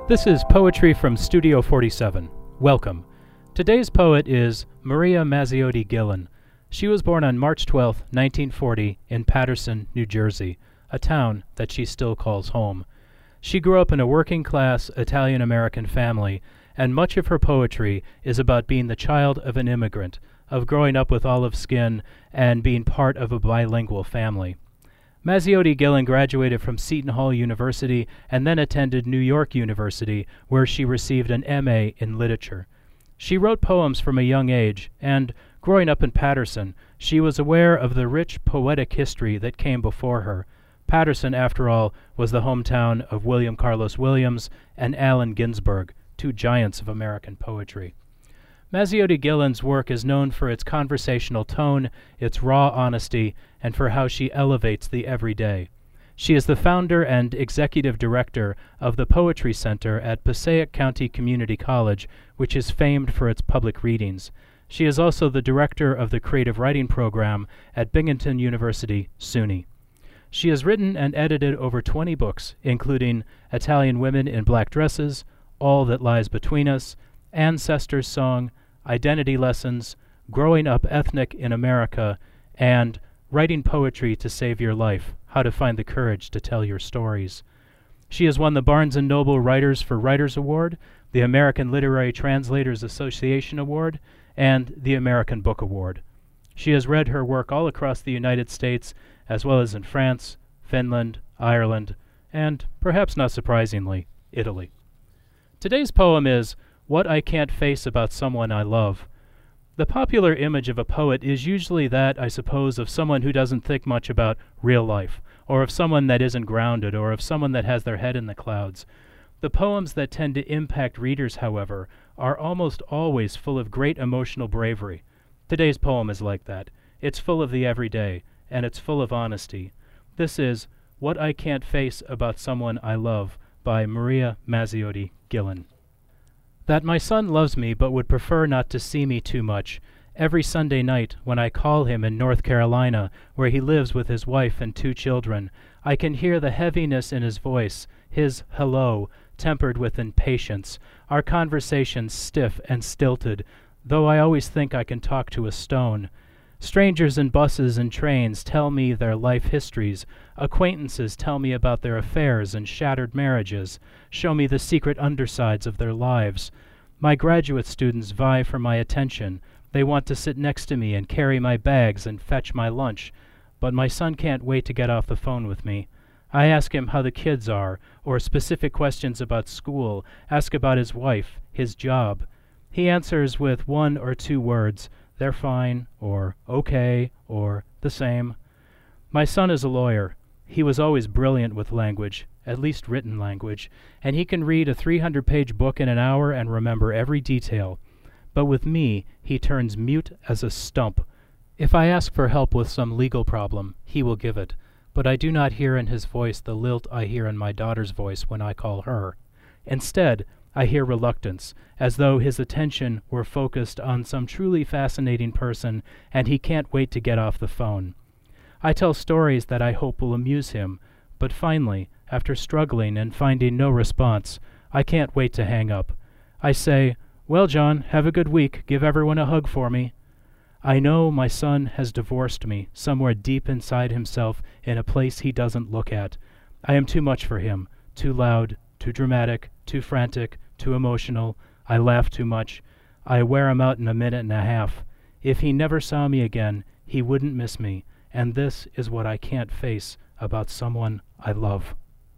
This is Poetry from Studio 47. Welcome. Today's poet is Maria Mazziotti Gillen. She was born on March 12, 1940, in Paterson, New Jersey, a town that she still calls home. She grew up in a working-class Italian-American family, and much of her poetry is about being the child of an immigrant, of growing up with olive skin, and being part of a bilingual family. Mazziotti Gillen graduated from Seton Hall University and then attended New York University, where she received an M.A. in literature. She wrote poems from a young age, and, growing up in Paterson, she was aware of the rich poetic history that came before her. Paterson, after all, was the hometown of William Carlos Williams and Allen Ginsberg, two giants of American poetry. Mazziotti Gillen's work is known for its conversational tone, its raw honesty, and for how she elevates the everyday. She is the founder and executive director of the Poetry Center at Passaic County Community College, which is famed for its public readings. She is also the director of the Creative Writing Program at Binghamton University, SUNY. She has written and edited over 20 books, including Italian Women in Black Dresses, All That Lies Between Us, Ancestors' Song, Identity Lessons, Growing Up Ethnic in America, and Writing Poetry to Save Your Life, How to Find the Courage to Tell Your Stories. She has won the Barnes & Noble Writers for Writers Award, the American Literary Translators Association Award, and the American Book Award. She has read her work all across the United States, as well as in France, Finland, Ireland, and, perhaps not surprisingly, Italy. Today's poem is What I Can't Face About Someone I Love. The popular image of a poet is usually that, I suppose, of someone who doesn't think much about real life, or of someone that isn't grounded, or of someone that has their head in the clouds. The poems that tend to impact readers, however, are almost always full of great emotional bravery. Today's poem is like that. It's full of the everyday, and it's full of honesty. This is What I Can't Face About Someone I Love by Maria Mazziotti Gillen. That my son loves me but would prefer not to see me too much. Every Sunday night, when I call him in North Carolina, where he lives with his wife and 2 children, I can hear the heaviness in his voice, his hello, tempered with impatience, our conversations stiff and stilted, though I always think I can talk to a stone. Strangers in buses and trains tell me their life histories. Acquaintances tell me about their affairs and shattered marriages, show me the secret undersides of their lives. My graduate students vie for my attention. They want to sit next to me and carry my bags and fetch my lunch. But my son can't wait to get off the phone with me. I ask him how the kids are, or specific questions about school, ask about his wife, his job. He answers with 1 or 2 words. They're fine, or okay, or the same. My son is a lawyer. He was always brilliant with language, at least written language, and he can read a 300-page book in an hour and remember every detail. But with me, he turns mute as a stump. If I ask for help with some legal problem, he will give it, but I do not hear in his voice the lilt I hear in my daughter's voice when I call her. Instead, I hear reluctance, as though his attention were focused on some truly fascinating person, and he can't wait to get off the phone. I tell stories that I hope will amuse him, but finally, after struggling and finding no response, I can't wait to hang up. I say, "Well, John, have a good week. Give everyone a hug for me." I know my son has divorced me somewhere deep inside himself in a place he doesn't look at. I am too much for him, too loud, too dramatic, too frantic, too emotional. I laugh too much. I wear him out in a minute and a half. If he never saw me again, he wouldn't miss me, and this is what I can't face about someone I love.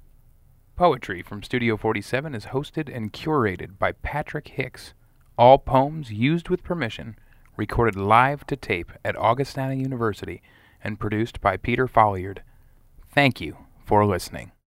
Poetry from Studio 47 is hosted and curated by Patrick Hicks. All poems used with permission, recorded live to tape at Augustana University, and produced by Peter Folliard. Thank you for listening.